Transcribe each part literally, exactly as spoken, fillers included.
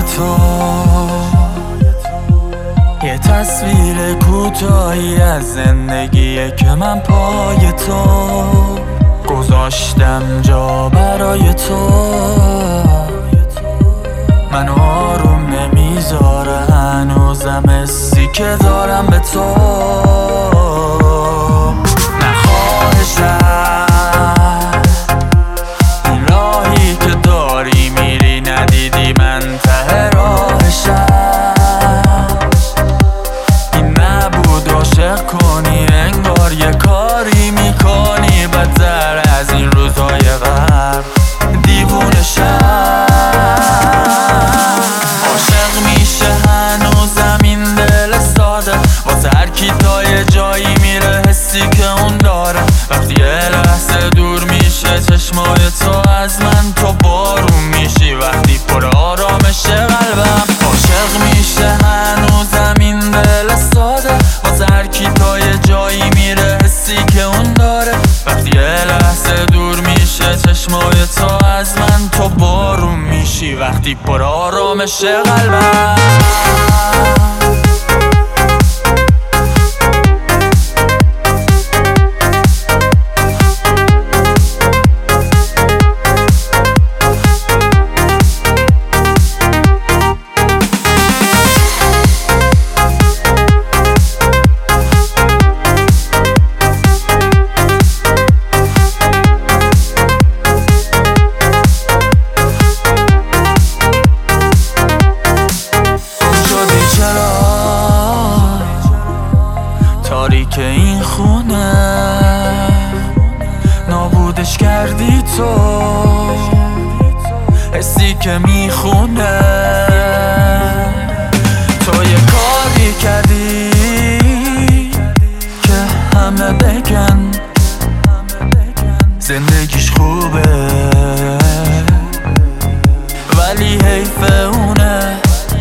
تو، یه تصویر کوتاهی از زندگیه که من پای تو گذاشتم جا برای تو. من آروم نمیذاره هنوزم حسی که دارم به تو. نخواهشم این راهی که داری میری ندیدی من ته راهشم. این نبود عاشق کنی انگار یه کاری میکنی بدتر از این روزهای قبل. دیوونشم عاشق میشه هنوزم این دل ساده واسه هر کی تا یه جایی میره حسی که اون داره. وقتی یه لحظه دور میشه چشمای تو از من تو بارون میشی وقتی پر آرامشه قلبم. عاشق میشه هنوزم این دل ساده واسه هر کی تا یه جایی میره حسی که اون داره. وقتی یه لحظه دور میشه چشمای تو از من تو بارون میشی وقتی پر آرامشه قلبم. تاریک این خونه نابودش کردی تو، حسی که میخونه. تو یه کاری کردی که همه بگن زندگیش خوبه ولی حیف اونه.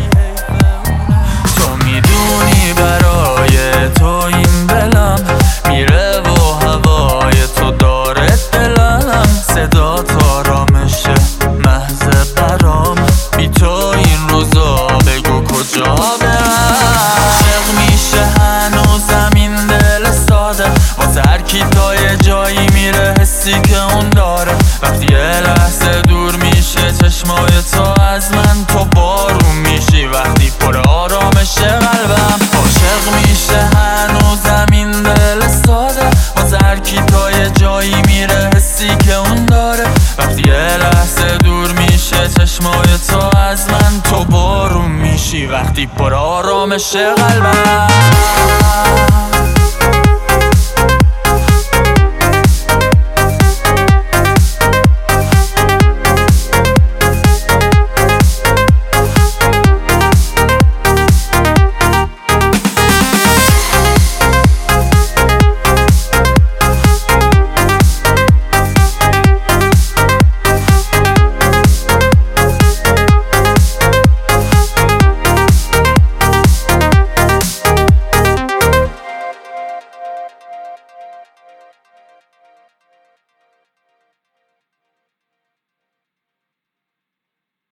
تو میدونی برای تو این دلم میره و هوای تو داره دلم. صدا تا رامشه محض برام بی تو این روزا بگو کجا برم. عاشق میشه هنوزم این دل ساده واسه هر کی تا یه جایی میره حسی که اون داره. وقتی یه لحظه دور میشه چشمای تو از من تو بارون میشی وقتی پر آرامشه قلبم. عاشق میشه هنوزم این دل ساده واسه هر کی تا یه جایی میره حسی که اون داره. وقتی یه لحظه دور میشه چشمای تو از من تو بارون میشی وقتی پر آرامشه قلبم.